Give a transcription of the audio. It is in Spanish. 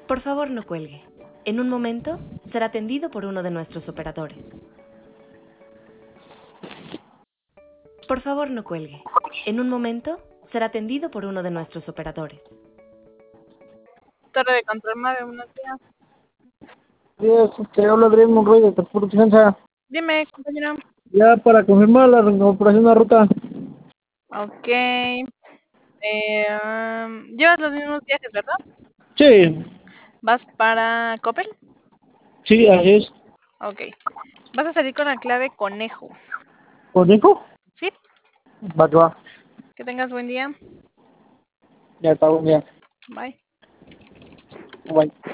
Por favor, no cuelgue. En un momento será atendido por uno de nuestros operadores. Por favor, no cuelgue. En un momento será atendido por uno de nuestros operadores. Torre de control, madre, buenos días. Te habla Adrián Monroy de Transporte Fianza. Dime, compañero. Ya para confirmar la recuperación de la ruta. Ok. Llevas los mismos viajes, ¿verdad? Sí, ¿Vas para Coppel? sí, así es. Ok. Vas a salir con la clave conejo. ¿Conejo? ¿Sí? Va que va. Que tengas buen día. Ya está, buen día. Bye. Bye.